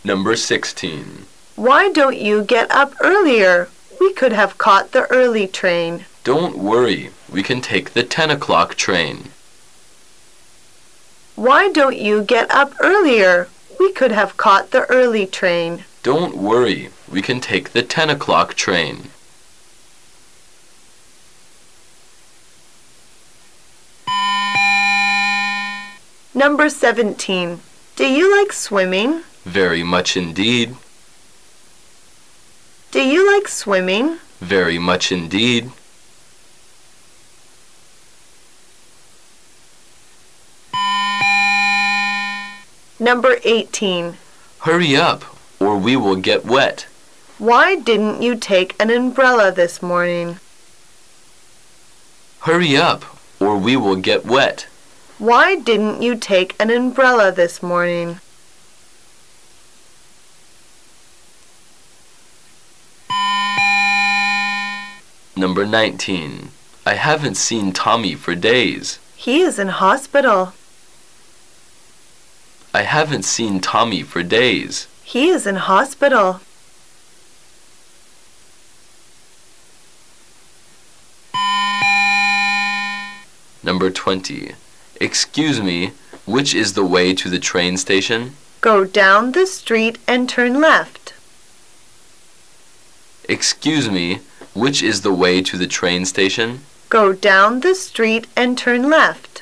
Number 16. Why don't you get up earlier? We could have caught the early train. Don't worry, we can take the 10 o'clock train. Why don't you get up earlier? We could have caught the early train. Don't worry, we can take the 10 o'clock train. Number 17. Do you like swimming? Very much indeed. Do you like swimming? Very much indeed. Number 18. Hurry up, or we will get wet. Why didn't you take an umbrella this morning? Hurry up, or we will get wet. Why didn't you take an umbrella this morning? Number 19. I haven't seen Tommy for days. He is in hospital. I haven't seen Tommy for days. He is in hospital. Number 20. Excuse me, which is the way to the train station? Go down the street and turn left. Excuse me, which is the way to the train station? Go down the street and turn left.